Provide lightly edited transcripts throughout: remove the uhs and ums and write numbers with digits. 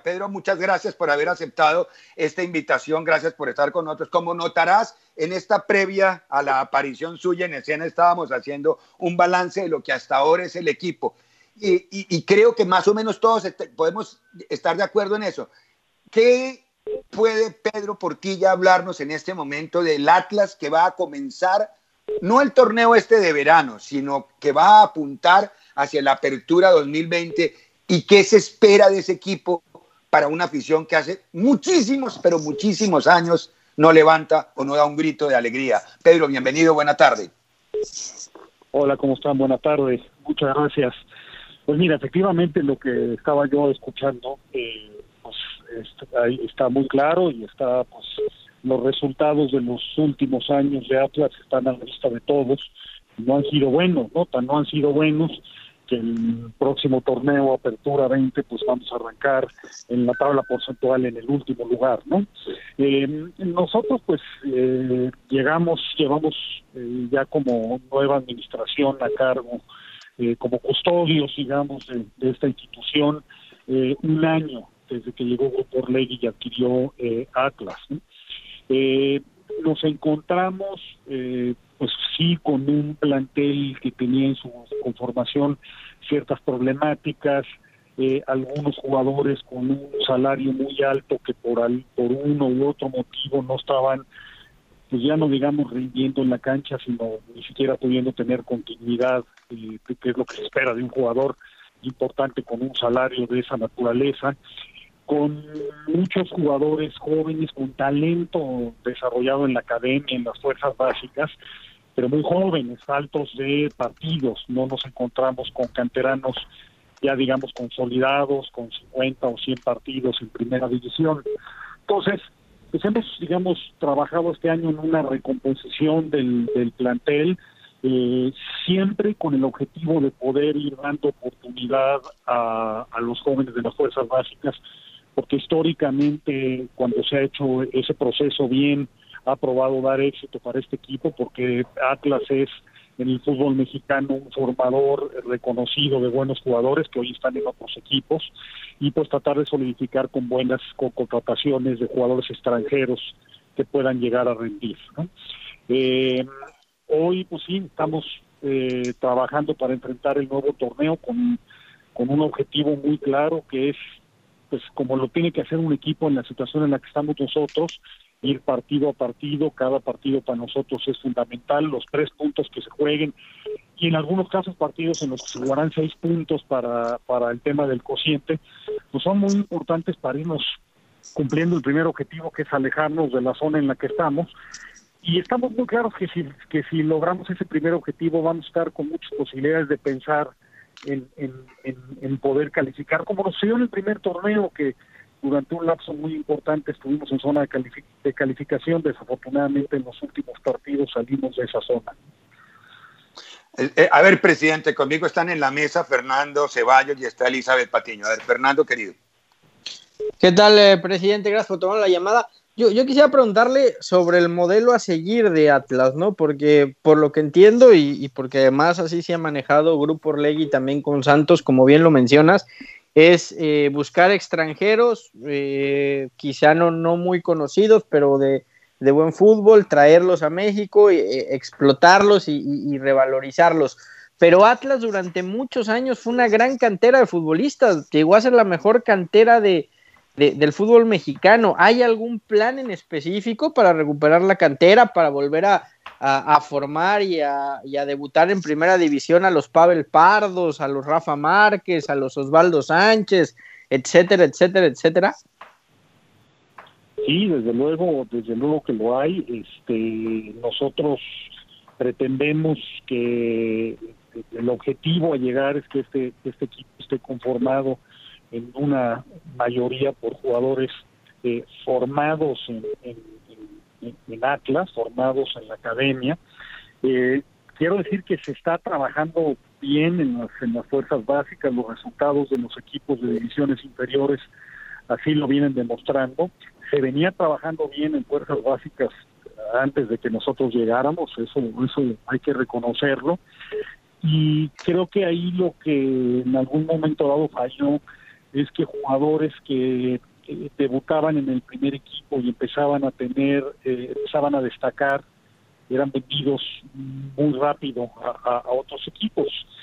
Pedro, muchas gracias por haber aceptado esta invitación, gracias por estar con nosotros. Como notarás, en esta previa a la aparición suya en escena estábamos haciendo un balance de lo que hasta ahora es el equipo. Y creo que más o menos todos podemos estar de acuerdo en eso. ¿Qué puede Pedro Portilla hablarnos en este momento del Atlas que va a comenzar, no el torneo este de verano, sino que va a apuntar hacia la apertura 2020? ¿Y qué se espera de ese equipo para una afición que hace muchísimos, pero muchísimos años no levanta o no da un grito de alegría? Pedro, bienvenido, buena tarde. Hola, ¿cómo están? Buenas tardes, muchas gracias. Pues mira, efectivamente lo que estaba yo escuchando, pues está muy claro y está, pues los resultados de los últimos años de Atlas están a la vista de todos. No han sido buenos, ¿no? No han sido buenos que el próximo torneo Apertura 20 pues vamos a arrancar en la tabla porcentual en el último lugar, ¿no? Nosotros pues llevamos ya como nueva administración a cargo, como custodios, digamos, de esta institución, un año desde que llegó Grupo Orlegui y adquirió Atlas, ¿no? Nos encontramos pues sí con un plantel que tenía en su conformación ciertas problemáticas, algunos jugadores con un salario muy alto que por uno u otro motivo no estaban, pues ya no digamos rindiendo en la cancha, sino ni siquiera pudiendo tener continuidad, que es lo que se espera de un jugador importante con un salario de esa naturaleza, con muchos jugadores jóvenes con talento desarrollado en la academia, en las fuerzas básicas, pero muy jóvenes, faltos de partidos. No nos encontramos con canteranos ya digamos consolidados, con 50 o 100 partidos en primera división. Entonces, pues hemos, digamos, trabajado este año en una recomposición del plantel, siempre con el objetivo de poder ir dando oportunidad a los jóvenes de las fuerzas básicas, porque históricamente cuando se ha hecho ese proceso bien, ha probado dar éxito para este equipo, porque Atlas es en el fútbol mexicano un formador reconocido de buenos jugadores que hoy están en otros equipos, y pues tratar de solidificar con buenas contrataciones de jugadores extranjeros que puedan llegar a rendir, ¿no? Hoy pues sí, estamos trabajando para enfrentar el nuevo torneo con un objetivo muy claro, que es pues como lo tiene que hacer un equipo en la situación en la que estamos nosotros, ir partido a partido. Cada partido para nosotros es fundamental, los 3 puntos que se jueguen, y en algunos casos partidos en los que se jugarán 6 puntos para el tema del cociente, pues son muy importantes para irnos cumpliendo el primer objetivo, que es alejarnos de la zona en la que estamos, y estamos muy claros que si logramos ese primer objetivo vamos a estar con muchas posibilidades de pensar en poder calificar, como nos dio en el primer torneo, que durante un lapso muy importante estuvimos en zona de calificación. Desafortunadamente en los últimos partidos salimos de esa zona. A ver, presidente, conmigo están en la mesa Fernando Ceballos y está Elizabeth Patiño. A ver, Fernando, querido. ¿Qué tal, presidente? Gracias por tomar la llamada. Yo quisiera preguntarle sobre el modelo a seguir de Atlas, ¿no? Porque por lo que entiendo y porque además así se ha manejado Grupo Orlegui también con Santos, como bien lo mencionas, es buscar extranjeros, quizá no muy conocidos, pero de buen fútbol, traerlos a México, explotarlos y revalorizarlos. Pero Atlas durante muchos años fue una gran cantera de futbolistas, llegó a ser la mejor cantera del fútbol mexicano. ¿Hay algún plan en específico para recuperar la cantera, para volver a formar y a debutar en primera división a los Pavel Pardos, a los Rafa Márquez, a los Osvaldo Sánchez, etcétera, etcétera, etcétera? Sí, desde luego que lo hay. Nosotros pretendemos que el objetivo a llegar es que este equipo esté conformado en una mayoría por jugadores formados en Atlas, formados en la academia. Quiero decir que se está trabajando bien en las fuerzas básicas. Los resultados de los equipos de divisiones inferiores así lo vienen demostrando. Se venía trabajando bien en fuerzas básicas antes de que nosotros llegáramos, eso hay que reconocerlo, y creo que ahí lo que en algún momento dado falló es que jugadores que debutaban en el primer equipo y empezaban a destacar, eran vendidos muy rápido a otros equipos.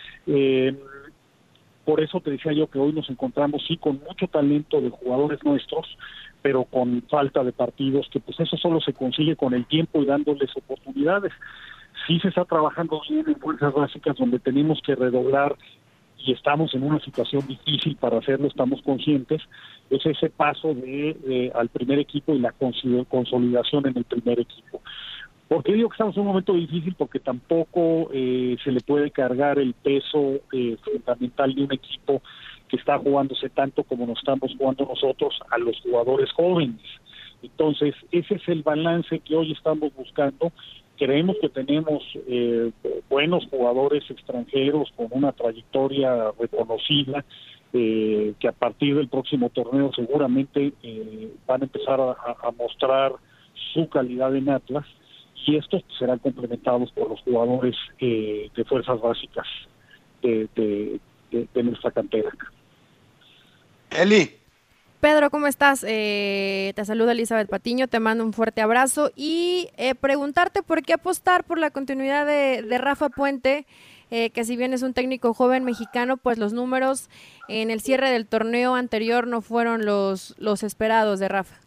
Por eso te decía yo que hoy nos encontramos sí con mucho talento de jugadores nuestros, pero con falta de partidos, que pues eso solo se consigue con el tiempo y dándoles oportunidades. Sí se está trabajando bien en fuerzas básicas, donde tenemos que redoblar, y estamos en una situación difícil para hacerlo, estamos conscientes, es ese paso al primer equipo y la consolidación en el primer equipo. ¿Por qué digo que estamos en un momento difícil? Porque tampoco se le puede cargar el peso fundamental de un equipo que está jugándose tanto como nos estamos jugando nosotros a los jugadores jóvenes. Entonces, ese es el balance que hoy estamos buscando. Creemos que tenemos buenos jugadores extranjeros con una trayectoria reconocida, que a partir del próximo torneo seguramente van a empezar a mostrar su calidad en Atlas, y estos serán complementados por los jugadores de fuerzas básicas de nuestra cantera. Eli. Pedro, ¿cómo estás? Te saluda Elizabeth Patiño, te mando un fuerte abrazo y preguntarte por qué apostar por la continuidad de Rafa Puente, que si bien es un técnico joven mexicano, pues los números en el cierre del torneo anterior no fueron los esperados de Rafa.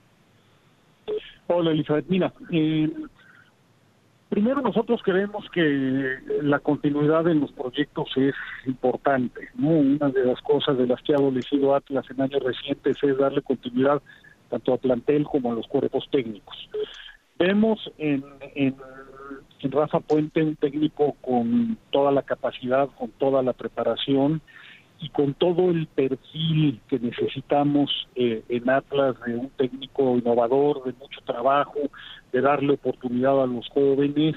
Hola Elizabeth, mira, primero nosotros creemos que la continuidad en los proyectos es importante, ¿no? Una de las cosas de las que ha adolecido Atlas en años recientes es darle continuidad tanto a plantel como a los cuerpos técnicos. Vemos en Rafa Puente un técnico con toda la capacidad, con toda la preparación y con todo el perfil que necesitamos en Atlas, de un técnico innovador, de mucho trabajo, de darle oportunidad a los jóvenes.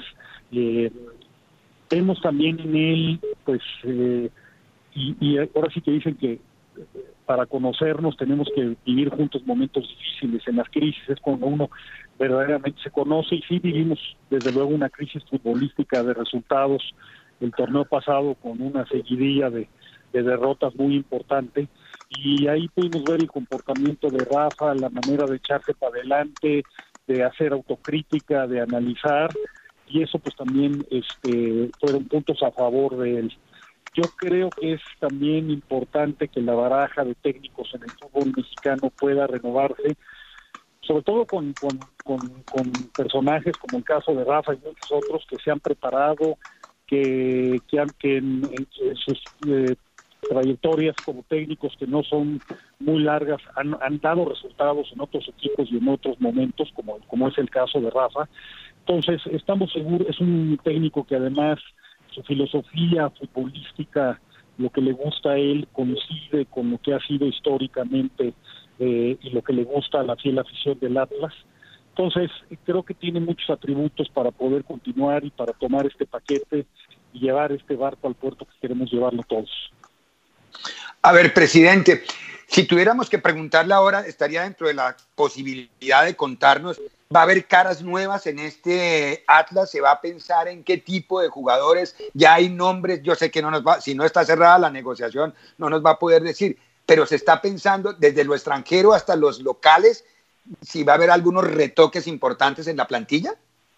Vemos también en él, pues, y ahora sí que dicen que para conocernos tenemos que vivir juntos momentos difíciles. En las crisis es cuando uno verdaderamente se conoce, y sí vivimos desde luego una crisis futbolística de resultados el torneo pasado con una seguidilla de derrotas muy importante, y ahí pudimos ver el comportamiento de Rafa, la manera de echarse para adelante, de hacer autocrítica, de analizar, y eso pues también fueron puntos a favor de él. Yo creo que es también importante que la baraja de técnicos en el fútbol mexicano pueda renovarse, sobre todo con personajes como el caso de Rafa y muchos otros que se han preparado, que en sus trayectorias como técnicos, que no son muy largas, han dado resultados en otros equipos y en otros momentos, como es el caso de Rafa. Entonces, estamos seguros, es un técnico que además su filosofía futbolística, lo que le gusta a él, coincide con lo que ha sido históricamente y lo que le gusta a la fiel afición del Atlas. Entonces, creo que tiene muchos atributos para poder continuar y para tomar este paquete y llevar este barco al puerto que queremos llevarlo todos. A ver, presidente, si tuviéramos que preguntarle ahora, estaría dentro de la posibilidad de contarnos, ¿va a haber caras nuevas en este Atlas? ¿Se va a pensar en qué tipo de jugadores? Ya hay nombres, yo sé que si no está cerrada la negociación, no nos va a poder decir, pero se está pensando desde lo extranjero hasta los locales, si va a haber algunos retoques importantes en la plantilla.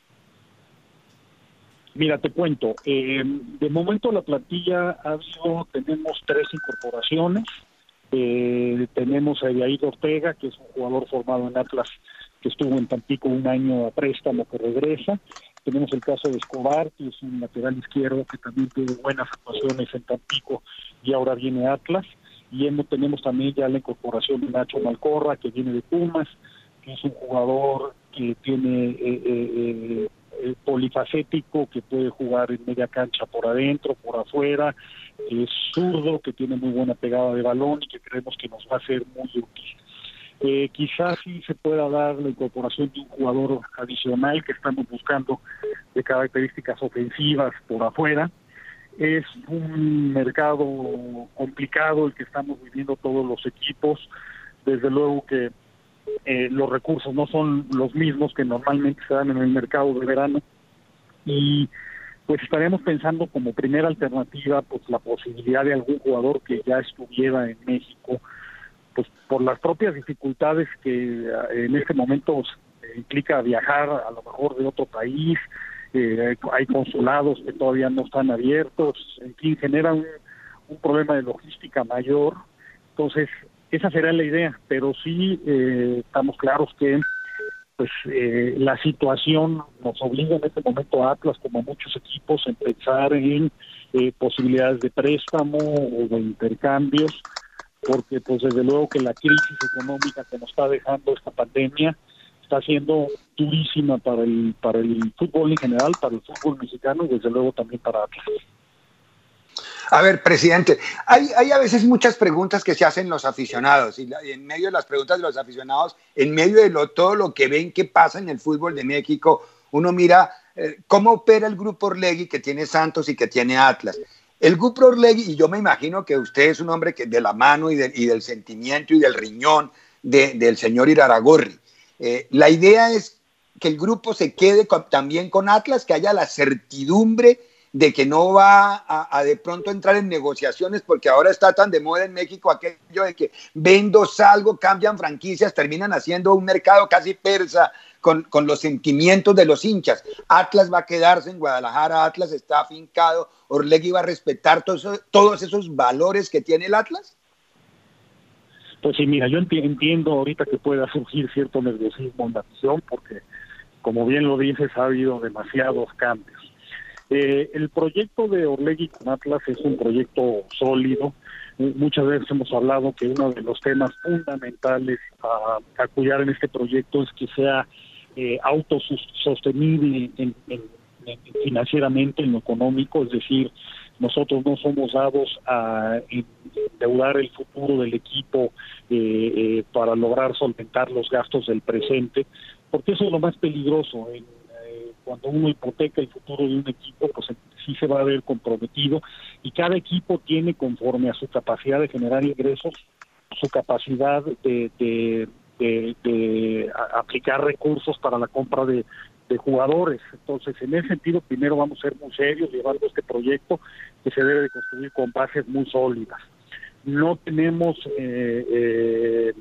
Mira, te cuento, de momento la plantilla tenemos 3 incorporaciones. Tenemos a Evair Ortega, que es un jugador formado en Atlas, que estuvo en Tampico un año a préstamo, que regresa. Tenemos el caso de Escobar, que es un lateral izquierdo que también tuvo buenas actuaciones en Tampico y ahora viene a Atlas. Y tenemos también ya la incorporación de Nacho Malcorra, que viene de Pumas, que es un jugador que tiene polifacético, que puede jugar en media cancha por adentro, por afuera, es zurdo, que tiene muy buena pegada de balón y que creemos que nos va a ser muy útil. Quizás sí se pueda dar la incorporación de un jugador adicional que estamos buscando, de características ofensivas por afuera. Es un mercado complicado el que estamos viviendo todos los equipos. Desde luego que los recursos no son los mismos que normalmente se dan en el mercado de verano, y pues estaremos pensando como primera alternativa pues la posibilidad de algún jugador que ya estuviera en México pues por las propias dificultades que en este momento implica viajar a lo mejor de otro país, hay consulados que todavía no están abiertos, en fin, genera un problema de logística mayor. Entonces, esa será la idea, pero sí estamos claros que pues la situación nos obliga en este momento a Atlas, como a muchos equipos, a pensar en posibilidades de préstamo o de intercambios, porque pues desde luego que la crisis económica que nos está dejando esta pandemia está siendo durísima para el fútbol en general, para el fútbol mexicano y desde luego también para Atlas. A ver, presidente, hay a veces muchas preguntas que se hacen los aficionados y en medio de las preguntas de los aficionados, en medio de todo lo que ven que pasa en el fútbol de México, uno mira cómo opera el Grupo Orlegui que tiene Santos y que tiene Atlas. El Grupo Orlegui, y yo me imagino que usted es un hombre que de la mano y del sentimiento y del riñón del señor Iraragorri. La idea es que el grupo se quede también con Atlas, que haya la certidumbre de que no va a de pronto entrar en negociaciones, porque ahora está tan de moda en México aquello de que vendo, salgo, cambian franquicias, terminan haciendo un mercado casi persa con los sentimientos de los hinchas. Atlas va a quedarse en Guadalajara, Atlas está afincado, Orlegui va a respetar todos esos valores que tiene el Atlas. Pues sí, mira, yo entiendo ahorita que pueda surgir cierto nerviosismo en la afición, porque como bien lo dices, ha habido demasiados cambios. El proyecto de Orlegui con Atlas es un proyecto sólido. Muchas veces hemos hablado que uno de los temas fundamentales a cuidar en este proyecto es que sea autosostenible financieramente, en lo económico, es decir, nosotros no somos dados a endeudar el futuro del equipo para lograr solventar los gastos del presente, porque eso es lo más peligroso. Cuando uno hipoteca el futuro de un equipo, pues sí se va a ver comprometido, y cada equipo tiene, conforme a su capacidad de generar ingresos, su capacidad de aplicar recursos para la compra de jugadores. Entonces, en ese sentido, primero vamos a ser muy serios llevando este proyecto que se debe de construir con bases muy sólidas. No tenemos en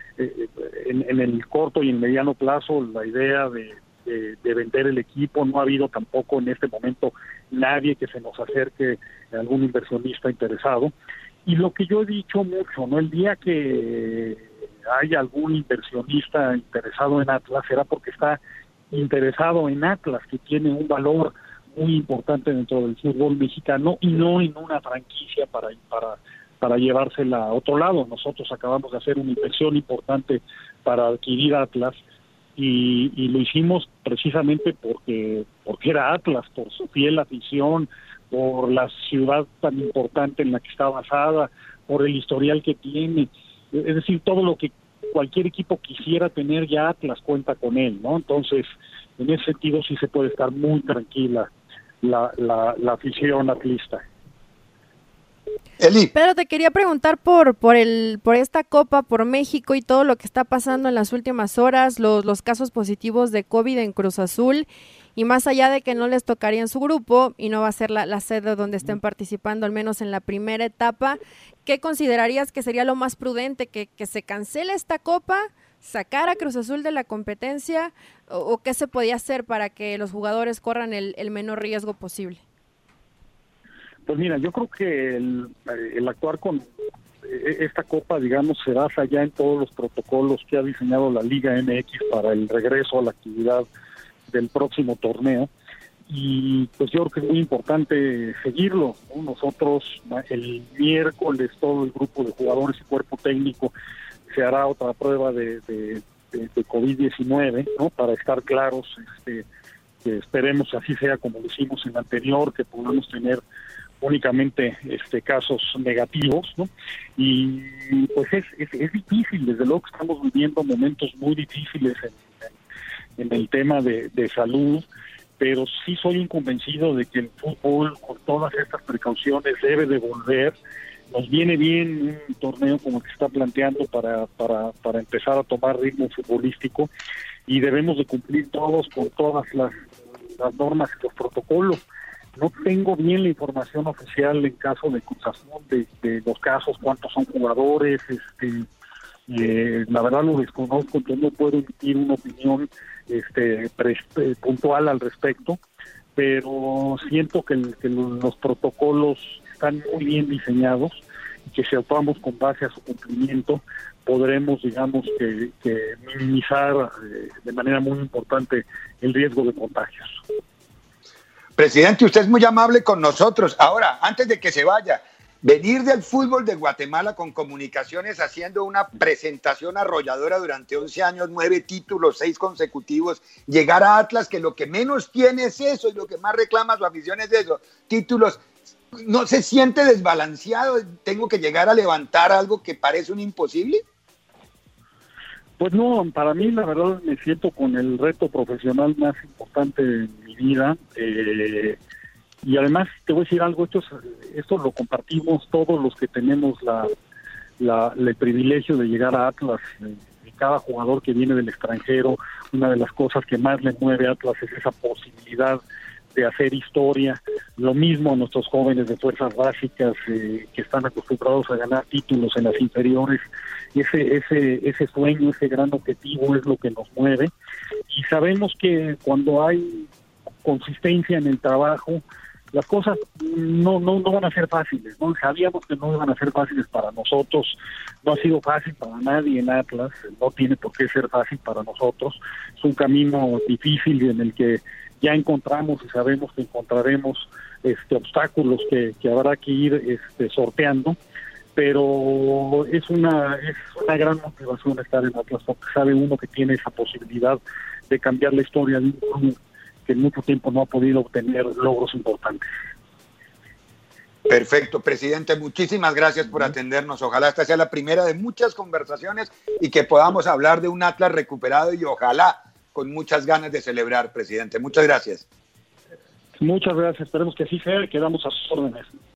el corto y en mediano plazo la idea de vender el equipo. No ha habido tampoco en este momento nadie que se nos acerque, algún inversionista interesado. Y lo que yo he dicho mucho, ¿no? El día que haya algún inversionista interesado en Atlas, será porque está interesado en Atlas, que tiene un valor muy importante dentro del fútbol mexicano, y no en una franquicia para llevársela a otro lado. Nosotros acabamos de hacer una inversión importante para adquirir Atlas, y lo hicimos precisamente porque era Atlas, por su fiel afición, por la ciudad tan importante en la que está basada, por el historial que tiene. Es decir, todo lo que cualquier equipo quisiera tener, ya Atlas cuenta con él, ¿no? Entonces, en ese sentido sí se puede estar muy tranquila la afición atlista. Eli. Pero te quería preguntar por esta Copa, por México y todo lo que está pasando en las últimas horas, los casos positivos de COVID en Cruz Azul, y más allá de que no les tocaría en su grupo y no va a ser la sede donde estén participando, al menos en la primera etapa, ¿qué considerarías que sería lo más prudente? ¿Que se cancele esta Copa, sacar a Cruz Azul de la competencia, o qué se podía hacer para que los jugadores corran el menor riesgo posible? Pues mira, yo creo que el actuar con esta Copa, digamos, se basa ya en todos los protocolos que ha diseñado la Liga MX para el regreso a la actividad del próximo torneo, y pues yo creo que es muy importante seguirlo, ¿no? Nosotros el miércoles todo el grupo de jugadores y cuerpo técnico se hará otra prueba de COVID-19, ¿no? Para estar claros, que esperemos así sea como lo hicimos en el anterior, que podamos tener únicamente casos negativos, ¿no? Y pues es difícil, desde luego que estamos viviendo momentos muy difíciles en el tema de salud, pero sí soy un convencido de que el fútbol, con todas estas precauciones, debe de volver. Nos viene bien un torneo como el que se está planteando para empezar a tomar ritmo futbolístico, y debemos de cumplir todos con todas las normas y los protocolos. No tengo bien la información oficial en caso de Cruz Azul, de los casos, cuántos son jugadores, La verdad lo desconozco, entonces no puedo emitir una opinión puntual al respecto, pero siento que los protocolos están muy bien diseñados y que si actuamos con base a su cumplimiento podremos, digamos, que minimizar de manera muy importante el riesgo de contagios. Presidente, usted es muy amable con nosotros. Ahora, antes de que se vaya, venir del fútbol de Guatemala con Comunicaciones haciendo una presentación arrolladora durante 11 años, 9 títulos, 6 consecutivos, llegar a Atlas, que lo que menos tiene es eso y lo que más reclama su afición es eso, títulos. ¿No se siente desbalanceado? ¿Tengo que llegar a levantar algo que parece un imposible? Pues no, para mí la verdad me siento con el reto profesional más importante de mi vida, y además te voy a decir algo, esto lo compartimos todos los que tenemos el privilegio de llegar a Atlas. Cada jugador que viene del extranjero, una de las cosas que más le mueve a Atlas es esa posibilidad de hacer historia. Lo mismo a nuestros jóvenes de fuerzas básicas que están acostumbrados a ganar títulos en las inferiores. Ese sueño, ese gran objetivo es lo que nos mueve, y sabemos que cuando hay consistencia en el trabajo, las cosas no van a ser fáciles, ¿no? Sabíamos que no iban a ser fáciles para nosotros, no ha sido fácil para nadie en Atlas, no tiene por qué ser fácil para nosotros, es un camino difícil en el que ya encontramos y sabemos que encontraremos obstáculos que habrá que ir sorteando, pero es una gran motivación estar en Atlas, porque sabe uno que tiene esa posibilidad de cambiar la historia de un club que en mucho tiempo no ha podido obtener logros importantes. Perfecto, presidente, muchísimas gracias por atendernos. Ojalá esta sea la primera de muchas conversaciones y que podamos hablar de un Atlas recuperado y ojalá con muchas ganas de celebrar, presidente. Muchas gracias. Muchas gracias, esperemos que así sea y quedamos a sus órdenes.